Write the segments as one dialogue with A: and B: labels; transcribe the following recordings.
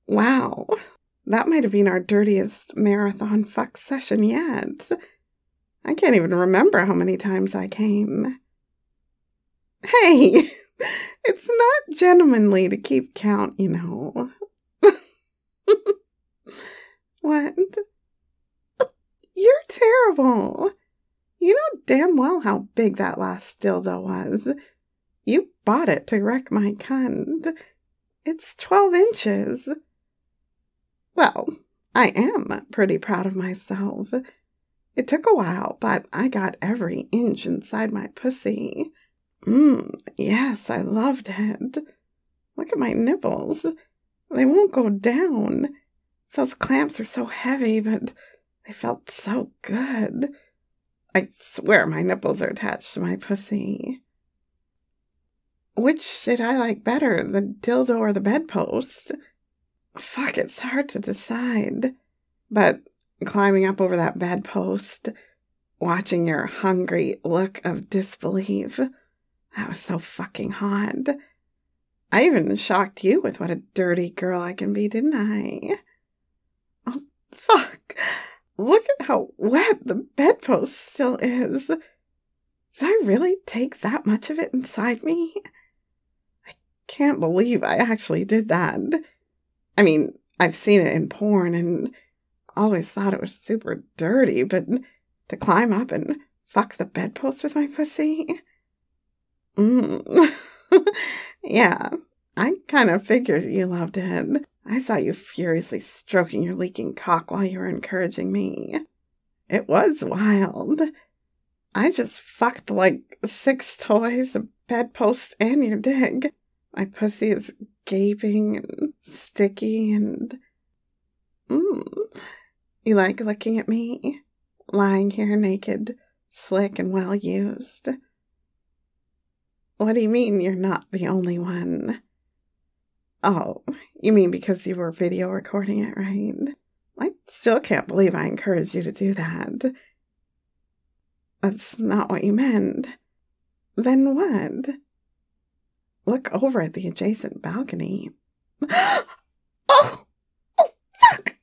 A: Wow, that might have been our dirtiest marathon fuck session yet. I can't even remember how many times I came. Hey, it's not gentlemanly to keep count, you know. What? You're terrible. You know damn well how big that last dildo was. You bought it to wreck my cunt. It's 12 inches. Well, I am pretty proud of myself. It took a while, but I got every inch inside my pussy. Yes, I loved it. Look at my nipples. They won't go down. Those clamps are so heavy, but they felt so good. I swear my nipples are attached to my pussy. Which did I like better, the dildo or the bedpost? Fuck, it's hard to decide. But climbing up over that bedpost, watching your hungry look of disbelief, that was so fucking hot. I even shocked you with what a dirty girl I can be, didn't I? Oh, fuck. Look at how wet the bedpost still is. Did I really take that much of it inside me? I can't believe I actually did that. I mean, I've seen it in porn and always thought it was super dirty, but to climb up and fuck the bedpost with my pussy? Yeah, I kind of figured you loved it. I saw you furiously stroking your leaking cock while you were encouraging me. It was wild. I just fucked like 6 toys, a bedpost, and your dick. My pussy is gaping and sticky and... You like looking at me? Lying here naked, slick and well used. What do you mean you're not the only one? Oh, you mean because you were video recording it, right? I still can't believe I encouraged you to do that. That's not what you meant. Then what? Look over at the adjacent balcony. Oh, fuck!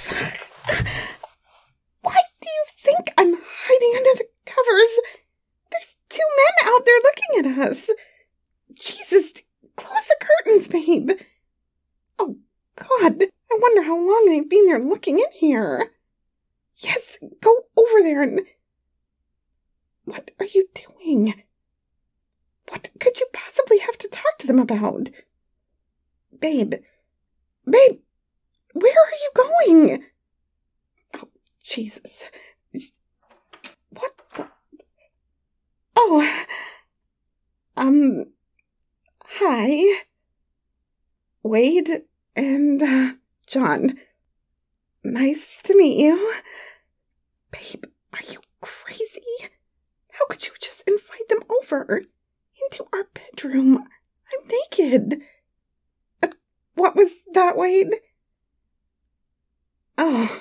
A: Why do you think I'm hiding under the covers? There's 2 men out there looking at us. Jesus, close the curtains, babe. Oh, God, I wonder how long they've been there looking in here. Yes, go over there and... What are you doing? What could you possibly have to talk to them about? Babe, where are you going? Oh, Jesus. What the... Oh, hi. Wade and, John. Nice to meet you. Babe, are you crazy? How could you just invite them over? Into our bedroom. I'm naked. What was that, Wade? Oh,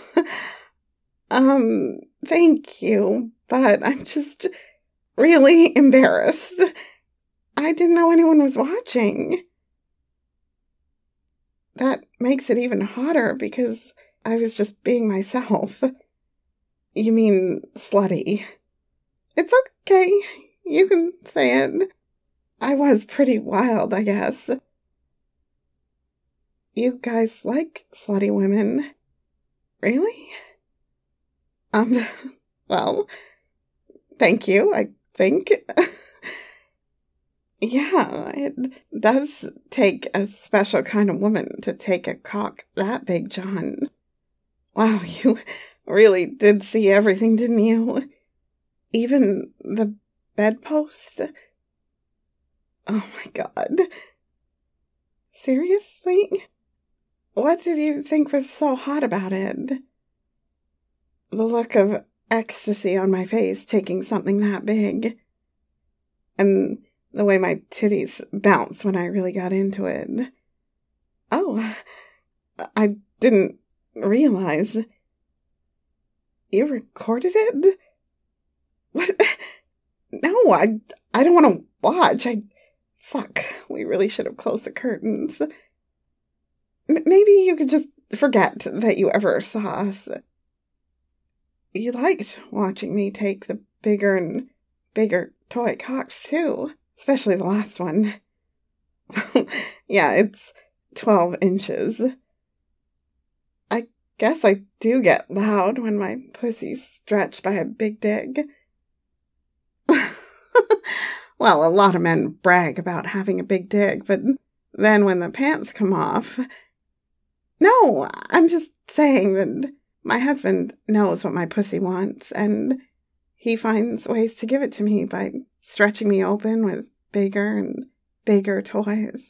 A: thank you, but I'm just really embarrassed. I didn't know anyone was watching. That makes it even hotter because I was just being myself. You mean slutty. It's okay. You can say it. I was pretty wild, I guess. You guys like slutty women? Really? Well, thank you, I think. Yeah, it does take a special kind of woman to take a cock that big, John. Wow, you really did see everything, didn't you? Even the bedpost? Oh my God. Seriously? What did you think was so hot about it? The look of ecstasy on my face taking something that big. And the way my titties bounced when I really got into it. Oh, I didn't realize. You recorded it? What? No, I don't want to watch. Fuck, we really should have closed the curtains. Maybe you could just forget that you ever saw us. You liked watching me take the bigger and bigger toy cocks, too. Especially the last one. Yeah, it's 12 inches. I guess I do get loud when my pussy's stretched by a big dig. Well, a lot of men brag about having a big dig, but then when the pants come off... No, I'm just saying that my husband knows what my pussy wants, and he finds ways to give it to me by stretching me open with bigger and bigger toys.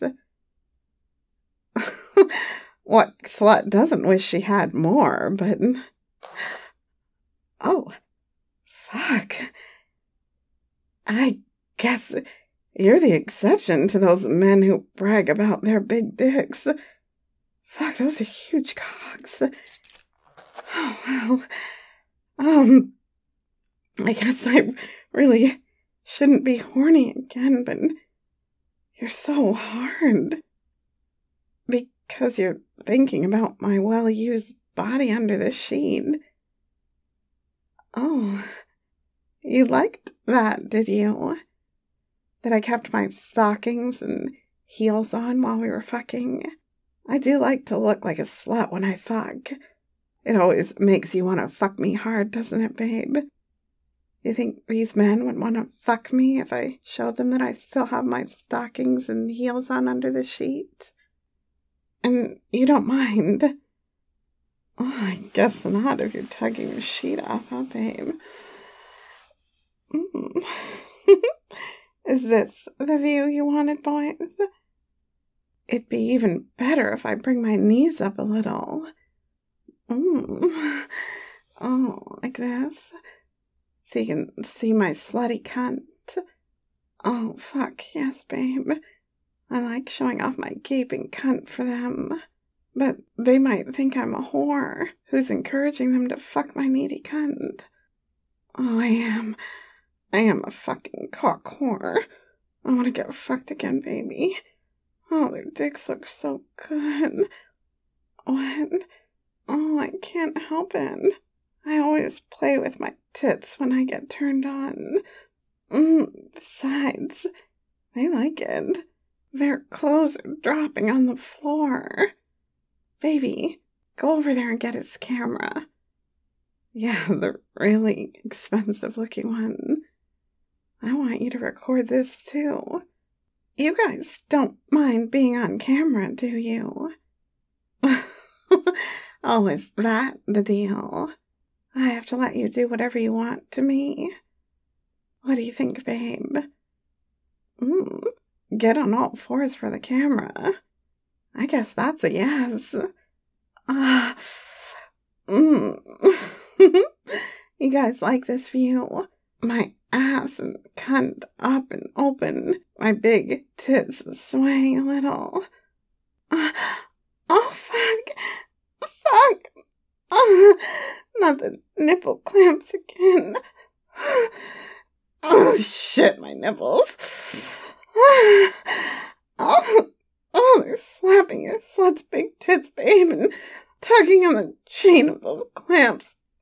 A: What slut doesn't wish she had more, but... Oh, fuck. I guess you're the exception to those men who brag about their big dicks. Fuck, those are huge cocks. Oh, well. I guess I really shouldn't be horny again, but you're so hard. Because you're thinking about my well-used body under the sheet. Oh, you liked that, did you? That I kept my stockings and heels on while we were fucking? I do like to look like a slut when I fuck. It always makes you want to fuck me hard, doesn't it, babe? You think these men would want to fuck me if I showed them that I still have my stockings and heels on under the sheet? And you don't mind? Oh, I guess not if you're tugging the sheet off, huh, babe? Is this the view you wanted, boys? It'd be even better if I bring my knees up a little. Oh, like this. So you can see my slutty cunt. Oh, fuck, yes, babe. I like showing off my gaping cunt for them. But they might think I'm a whore who's encouraging them to fuck my needy cunt. Oh, I am a fucking cock whore. I want to get fucked again, baby. Oh, their dicks look so good. What? Oh, I can't help it. I always play with my tits when I get turned on. Besides, they like it. Their clothes are dropping on the floor. Baby, go over there and get his camera. Yeah, the really expensive-looking one. I want you to record this, too. You guys don't mind being on camera, do you? Oh, is that the deal? I have to let you do whatever you want to me. What do you think, babe? Get on all fours for the camera. I guess that's a yes. You guys like this view? My ass and cunt up and open. My big tits swaying a little. Oh, fuck. Not the nipple clamps again. Oh, shit, my nipples. Oh, they're slapping your slut's big tits, babe, and tugging on the chain of those clamps.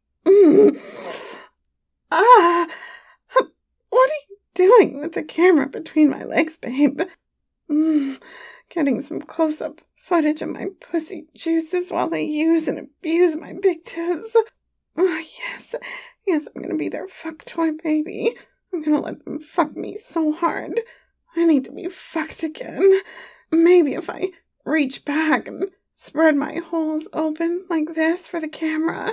A: What are you doing with the camera between my legs, babe? Getting some close-up footage of my pussy juices while they use and abuse my big tits. Oh, yes, I'm gonna be their fuck toy baby. I'm gonna let them fuck me so hard. I need to be fucked again. Maybe if I reach back and spread my holes open like this for the camera.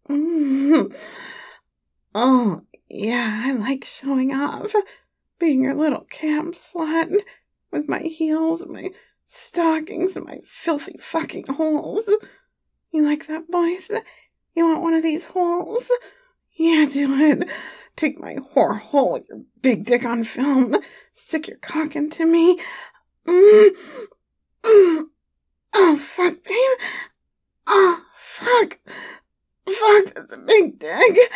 A: Oh, yeah, I like showing off. Being your little cam slut. With my heels and my stockings and my filthy fucking holes. You like that, boys? You want one of these holes? Yeah, do it. Take my whore hole with your big dick on film. Stick your cock into me. Oh, fuck, babe. Oh, fuck. Fuck, that's a big dick.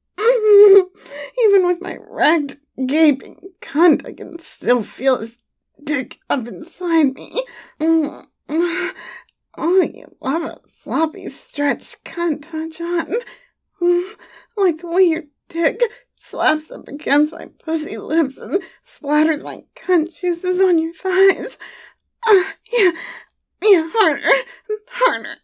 A: Even with my ragged, gaping cunt, I can still feel his dick up inside me. Oh, you love a sloppy stretch cunt, huh, John? Like the way your dick slaps up against my pussy lips and splatters my cunt juices on your thighs. Yeah, harder.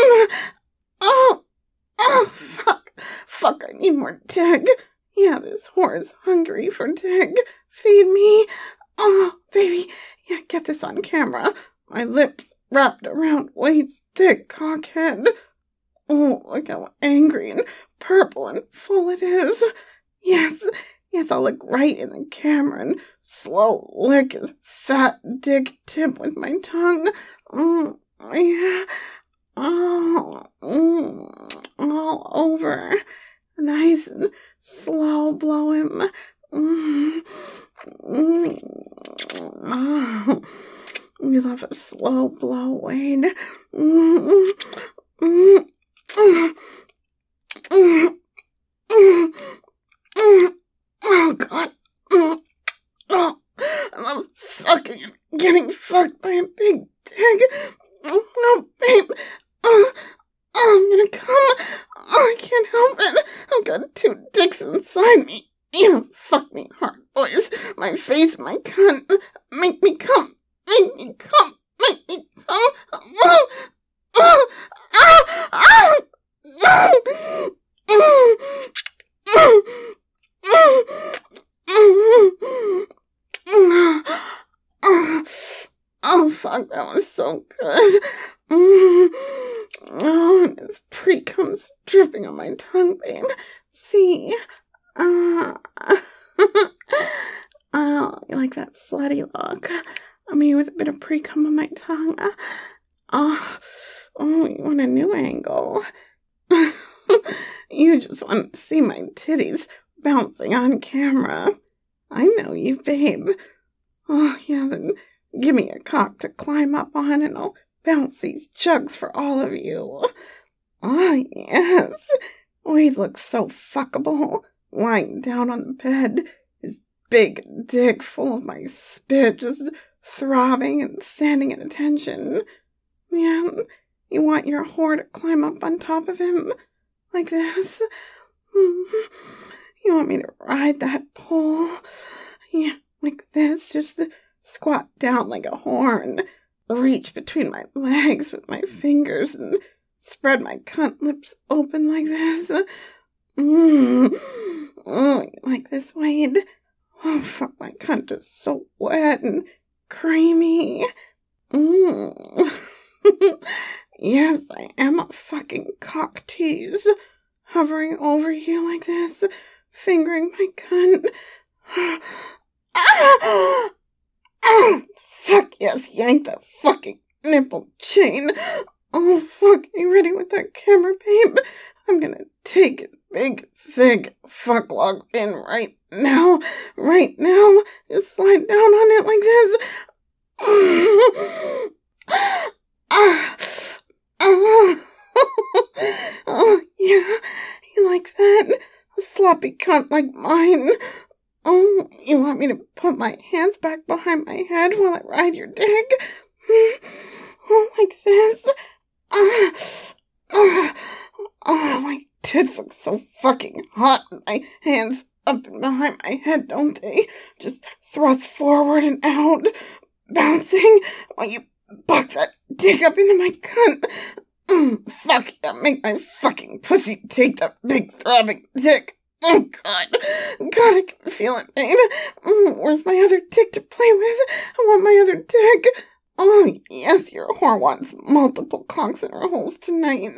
A: Fuck, I need more dick. Yeah, this whore's hungry for dick. Feed me. Oh, baby, yeah, get this on camera. My lips wrapped around Wade's thick cockhead. Oh, look how angry and purple and full it is. Yes, I'll look right in the camera and slow lick his fat dick tip with my tongue. Yeah. All over. Nice and slow blow him. You love a slow blow, Wade. Oh, God. Oh, I love sucking and getting fucked by a big dick. No, babe. I'm gonna come. I can't help it. I've got 2 dicks inside me. You fuck me hard, boys. My face, my cunt. Make me come. Make me come. Make me come. Oh, fuck, that was so good. Oh, his pre-cum's dripping on my tongue, babe. See? Oh, you like that slutty look? I mean, with a bit of pre-cum on my tongue. Oh, you want a new angle? You just want to see my titties bouncing on camera. I know you, babe. Oh, yeah, then give me a cock to climb up on and I'll bounce these jugs for all of you. Oh, yes. Wade looks so fuckable, lying down on the bed, his big dick full of my spit, just throbbing and standing at attention. Yeah, you want your whore to climb up on top of him, like this? You want me to ride that pole? Yeah, like this, just squat down like a horn, reach between my legs with my fingers and spread my cunt lips open like this. Oh, you like this, Wade? Oh, fuck, my cunt is so wet and creamy. Yes, I am a fucking cock tease, hovering over you like this, fingering my cunt. Fuck yes, yank that fucking nipple chain. Oh, fuck, you ready with that camera, babe? I'm gonna take his big, thick fuck log in right now. Just slide down on it like this. Oh, yeah, you like that? A sloppy cunt like mine. Oh, you want me to put my hands back behind my head while I ride your dick? Oh, like this? Oh, my tits look so fucking hot. My hands up and behind my head, don't they? Just thrust forward and out, bouncing while you buck that dick up into my cunt. Fuck yeah, make my fucking pussy take that big throbbing dick. Oh, God, I can feel it, babe. Where's my other dick to play with? I want my other dick. Oh, yes, your whore wants multiple cocks in her holes tonight.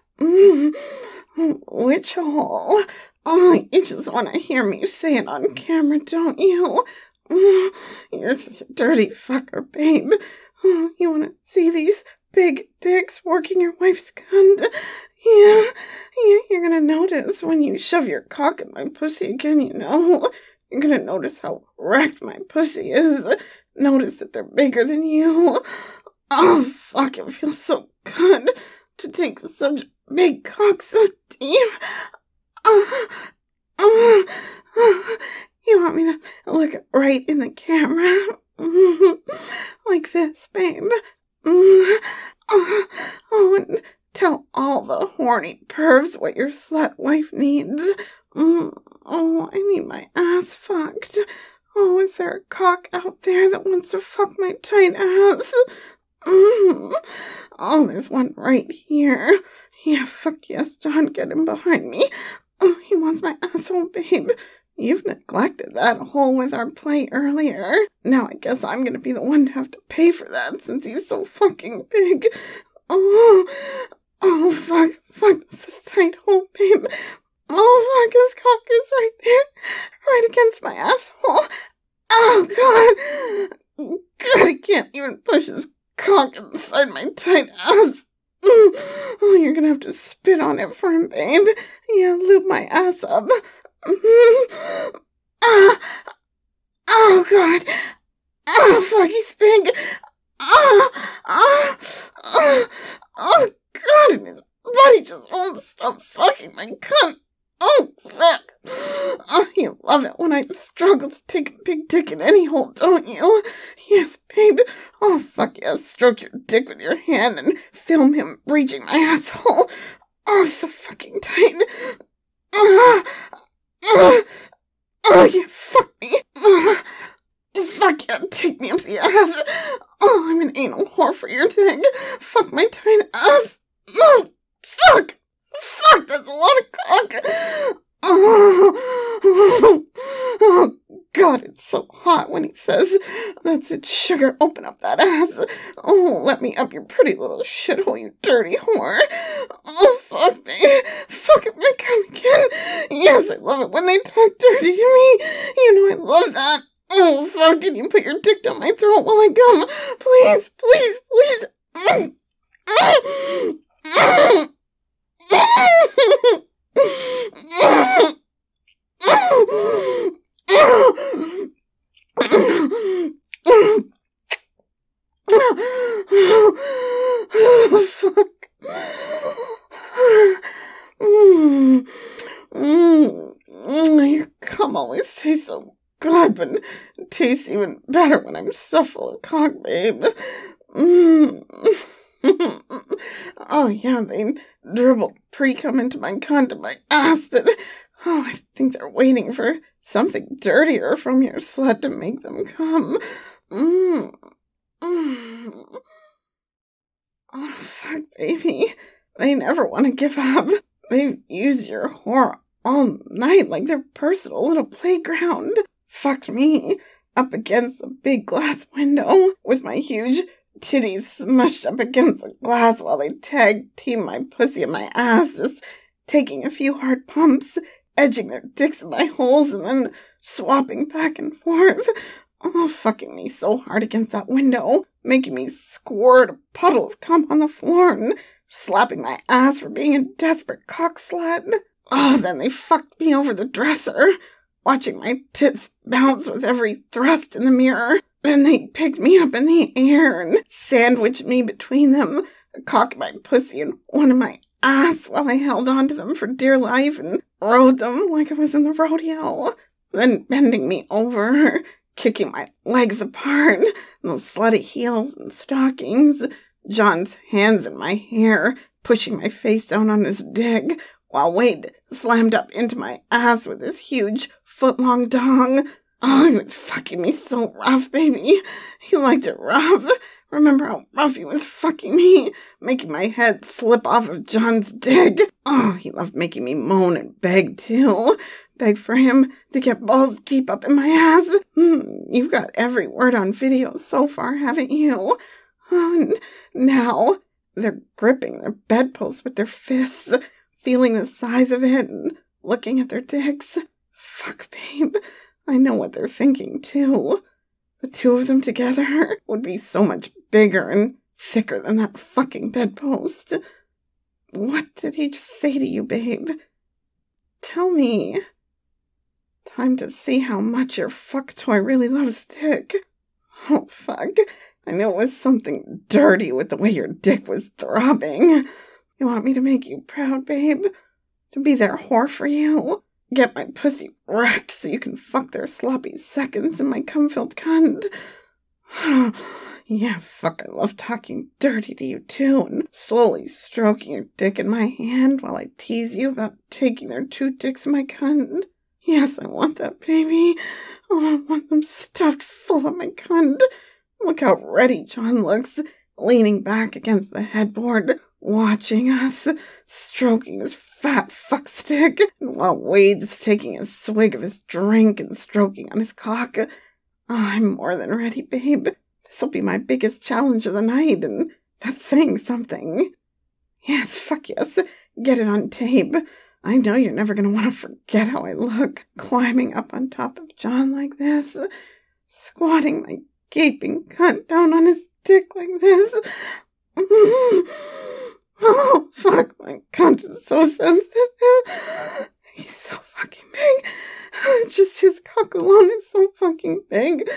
A: Which hole? Oh, you just want to hear me say it on camera, don't you? You're such a dirty fucker, babe. You want to see these big dicks working your wife's cunt? Yeah, you're gonna notice when you shove your cock in my pussy again, you know. You're gonna notice how wrecked my pussy is. Notice that they're bigger than you. Oh, fuck, it feels so good to take such big cock so deep. You want me to look right in the camera? Like this, babe. Oh, and tell all the horny pervs what your slut wife needs. Oh, I need my ass fucked. Oh, is there a cock out there that wants to fuck my tight ass? Oh, there's one right here. Yeah, fuck yes, John, get him behind me. Oh, he wants my asshole, babe. You've neglected that hole with our play earlier. Now I guess I'm gonna be the one to have to pay for that since he's so fucking big. Oh, fuck, that's a tight hole, babe. Oh, fuck, his cock is right there, right against my asshole. Oh, God, I can't even push his cock inside my tight ass. Oh, you're gonna have to spit on it for him, babe. Yeah, lube my ass up. Oh, God. Oh, fuck, he's big. Oh, God, and his body just won't stop fucking my cunt. Oh, fuck. Oh, you love it when I struggle to take a big dick in any hole, don't you? Yes, babe. Oh, fuck yes, stroke your dick with your hand and film him reaching my asshole. Oh, so fucking tight. Oh, you fuck me. Fuck yeah, take me up the ass. Oh, I'm an anal whore for your dick. Fuck my tight ass. Oh, fuck. Fuck, that's a lot of cock. Oh, God, it's so hot when he says, "That's it, sugar, open up that ass. Oh, let me up your pretty little shithole, you dirty whore." Oh, fuck me. Fuck it, my cum again. Yes, I love it when they talk dirty to me. You know I love that. Oh, fuck, can you put your dick down my throat while I come? Please, please, please. Fuck. Your cum always tastes so good, but it tastes even better when I'm so full of cock, babe. Oh, yeah, they dribbled pre-cum into my cunt and my ass, but I think they're waiting for something dirtier from your slut to make them come. Oh, fuck, baby. They never want to give up. They've used your whore all night like their personal little playground. Fucked me up against a big glass window with my huge titties smushed up against the glass while they tag-team my pussy and my ass, just taking a few hard pumps, edging their dicks in my holes, and then swapping back and forth. Oh, fucking me so hard against that window, making me squirt a puddle of cum on the floor and slapping my ass for being a desperate cock slut. Oh, then they fucked me over the dresser, watching my tits bounce with every thrust in the mirror. Then they picked me up in the air and sandwiched me between them, cocked my pussy and one in my ass while I held on to them for dear life and rode them like I was in the rodeo. Then bending me over, kicking my legs apart, those slutty heels and stockings, John's hands in my hair, pushing my face down on his dick, while Wade slammed up into my ass with his huge foot-long dong. Oh, he was fucking me so rough, baby. He liked it rough. Remember how rough he was fucking me, making my head slip off of John's dick? Oh, he loved making me moan and beg, too. Beg for him to get balls deep up in my ass. You've got every word on video so far, haven't you? Oh, now they're gripping their bedpost with their fists, feeling the size of it and looking at their dicks. Fuck, babe. I know what they're thinking, too. The two of them together would be so much bigger and thicker than that fucking bedpost. What did he just say to you, babe? Tell me. Time to see how much your fuck toy really loves dick. Oh, fuck. I knew it was something dirty with the way your dick was throbbing. You want me to make you proud, babe? To be their whore for you? Get my pussy wrecked so you can fuck their sloppy seconds in my cum-filled cunt? Yeah, fuck, I love talking dirty to you too, and slowly stroking your dick in my hand while I tease you about taking their 2 dicks in my cunt. Yes, I want that, baby. Oh, I want them stuffed full of my cunt. Look how ready John looks, leaning back against the headboard, watching us, stroking his fat fuckstick, while Wade's taking a swig of his drink and stroking on his cock. I'm more than ready, babe. This'll be my biggest challenge of the night, and that's saying something. Yes, fuck yes. Get it on tape. I know you're never gonna want to forget how I look, climbing up on top of John like this, squatting my gaping cunt down on his dick like this. Oh, fuck, my cunt is so sensitive. He's so fucking big. Just his cock alone is so fucking big.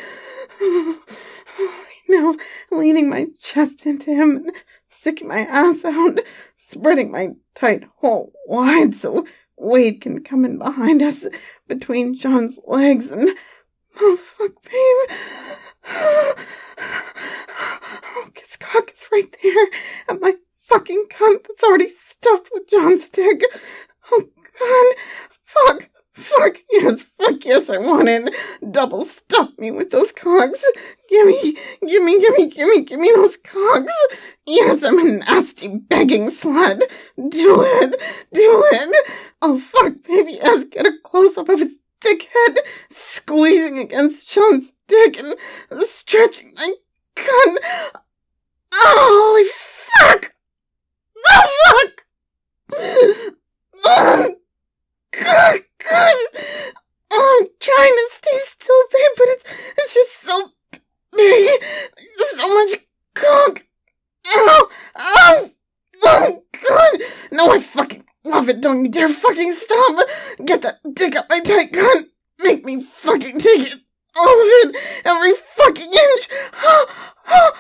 A: Now, leaning my chest into him and sticking my ass out, spreading my tight hole wide so Wade can come in behind us between John's legs and... Oh, fuck, babe. Oh, his cock is right there at my fucking cunt that's already stuffed with John's dick. Oh, God. Fuck yes, I want it. Double stuff me with those cogs. Gimme those cogs. Yes, I'm a nasty begging slut. Do it. Oh, fuck, baby, yes, get a close-up of his thick head, squeezing against John's dick and stretching my cunt. Oh, holy fuck! Oh, fuck! Oh, God. Oh, I'm trying to stay still, babe, but it's just so big. So much cock. Oh, God. No, I fucking love it. Don't you dare fucking stop. Get that dick up my tight cunt. Make me fucking take it. All of it. Every fucking inch. God.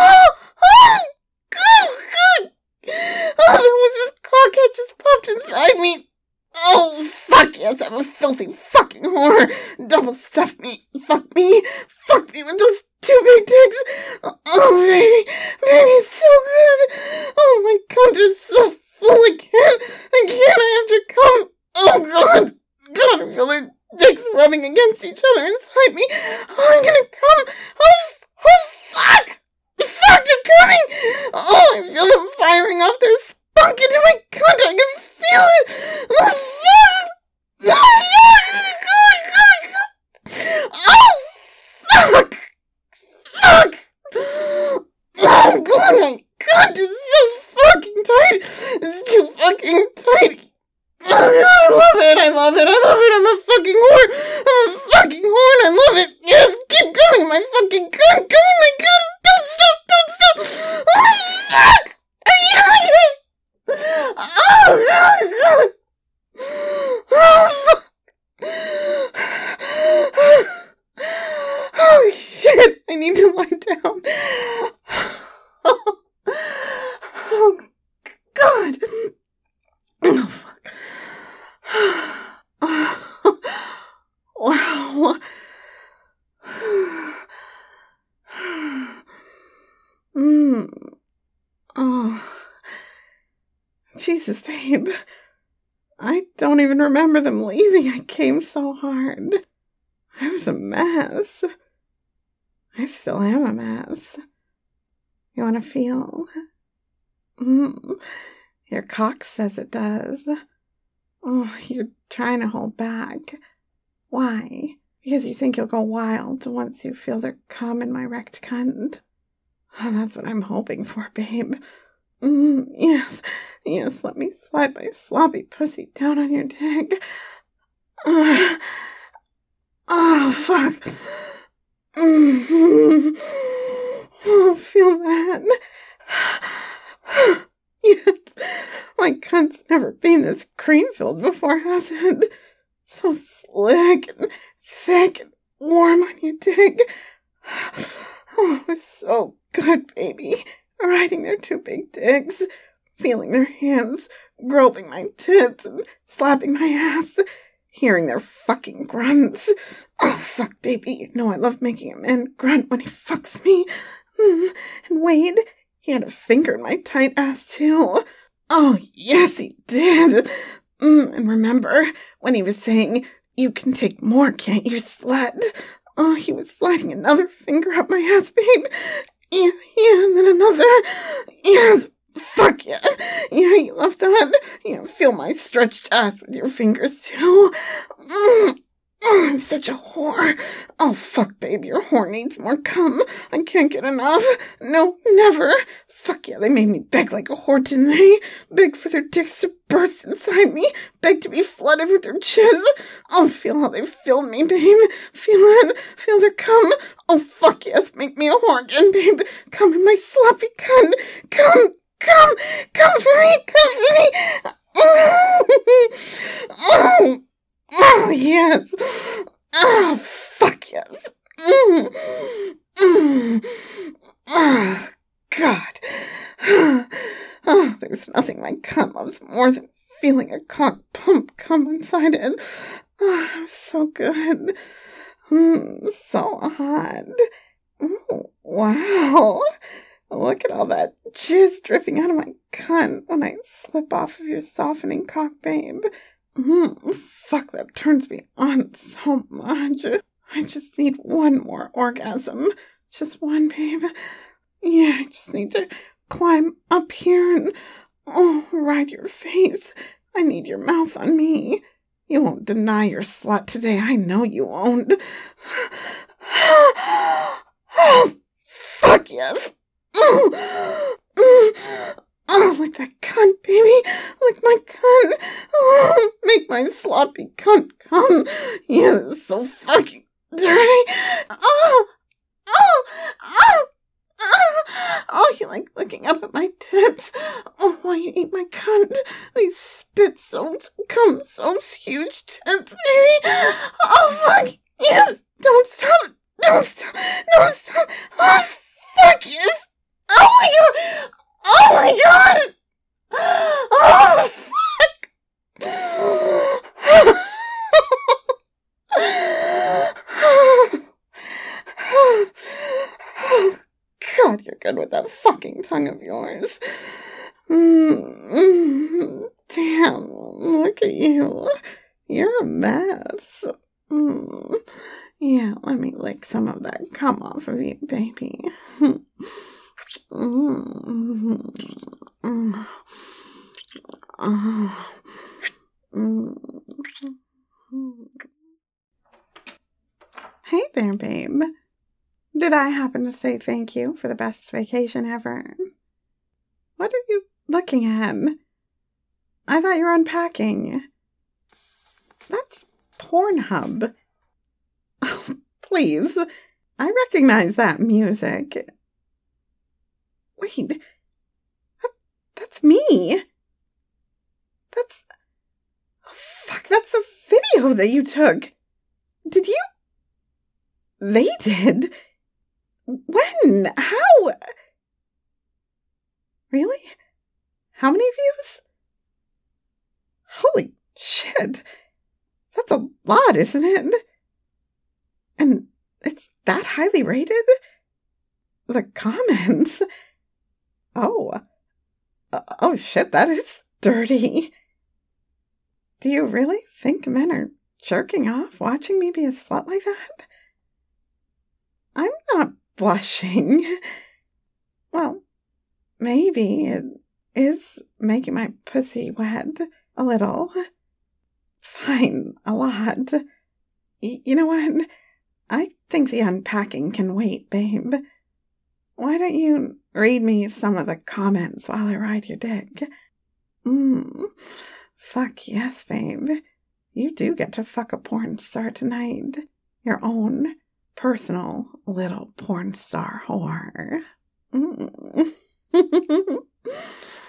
A: Oh, there was this cockhead just popped inside me. Oh, fuck yes, I'm a filthy fucking whore. Double stuff me. Fuck me with those 2 big dicks. Oh, baby, it's so good. Oh, my cunt is so full. I have to come. Oh, God, I feel their dicks rubbing against each other inside me. Oh, I'm gonna come. Oh, fuck, they're coming. Oh, I feel them firing off their spunk into my cunt. I can feel it. Oh, fuck. Oh, fuck. Oh, God, my cunt is so fucking tight. It's too fucking tight. Oh, God, I love it. I'm a fucking whore. And I love it. Yes, keep going, my fucking cunt. Go, my cunt. Don't stop. Oh, fuck. Oh, God. Oh, fuck. Oh, shit. I need to lie down. Oh, God. Oh, fuck. Wow. Oh. Jesus, babe. I don't even remember them leaving. I came so hard. I was a mess. I still am a mess. You want to feel? Your cock says it does. Oh, you're trying to hold back. Why? Because you think you'll go wild once you feel their cum in my wrecked cunt. Oh, that's what I'm hoping for, babe. Yes, let me slide my sloppy pussy down on your dick. Oh, fuck. Oh, feel that. Yes, my cunt's never been this cream-filled before, has it? So slick and thick and warm on your dick. Oh, it's so good, baby. Riding their 2 big dicks, feeling their hands, groping my tits and slapping my ass. hearing their fucking grunts. Oh, fuck, baby. You know I love making a man grunt when he fucks me. And Wade, he had a finger in my tight ass, too. Oh, yes, he did. And remember when he was saying, "You can take more, can't you, slut?" Oh, he was sliding another finger up my ass, babe. Yeah, and then another. Yes, fuck yeah. Yeah, you love that. Yeah, feel my stretched ass with your fingers, too. I'm such a whore. Oh, fuck, babe, your whore needs more cum. I can't get enough. No, never. Fuck yeah, they made me beg like a whore, didn't they? Beg for their dicks to burst inside me. Beg to be flooded with their chiz. Oh, feel how they filled me, babe. Feel it. Feel their cum. Oh, fuck yes, make me a whore again, babe. Come in my sloppy cunt. Come for me. Come for me. Oh, yes. Oh, fuck yes. Oh, God. Oh, there's nothing my cunt loves more than feeling a cock pump come inside it. Oh, so good. So hot. Oh, wow. Look at all that jizz dripping out of my cunt when I slip off of your softening cock, babe. Fuck, that turns me on so much. I just need one more orgasm. Just one, babe. Yeah, I just need to climb up here and, ride your face. I need your mouth on me. You won't deny your slut today. I know you won't. Oh, fuck yes. Oh, like that cunt, baby. Like my cunt. Oh, make my sloppy cunt come. Yeah, it's so fucking dirty. Oh, you like looking up at my tits. Oh, while you eat my cunt. These spit soaked, cum soaked, huge tits, baby. Oh, fuck. Yes. Don't stop. Don't stop. Don't stop. Oh, fuck yes. Oh, my God. Oh, my God. Oh, fuck. God, you're good with that fucking tongue of yours. Damn, look at you. You're a mess. Yeah, let me lick some of that cum off of you, baby. Hey there, babe. Did I happen to say thank you for the best vacation ever? What are you looking at? I thought you were unpacking. That's Pornhub. Oh, please. I recognize that music. Wait. That's me. That's... Oh, fuck, that's a video that you took. Did you... They did? When? How? Really? How many views? Holy shit. That's a lot, isn't it? And it's that highly rated? The comments. Oh shit, that is dirty. Do you really think men are jerking off watching me be a slut like that? I'm not blushing. Well, maybe it is making my pussy wet a little. Fine, a lot. You know what? I think the unpacking can wait, babe. Why don't you read me some of the comments while I ride your dick? Fuck yes, babe. You do get to fuck a porn star tonight. Your own personal little porn star whore.